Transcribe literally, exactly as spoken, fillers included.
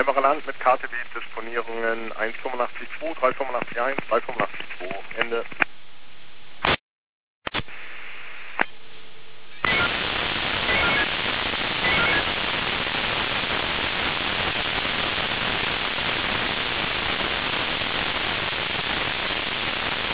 Weimarer Land mit K T B Disponierungen eins fünfundachtzig zwei, drei fünfundachtzig eins, drei fünfundachtzig zwei.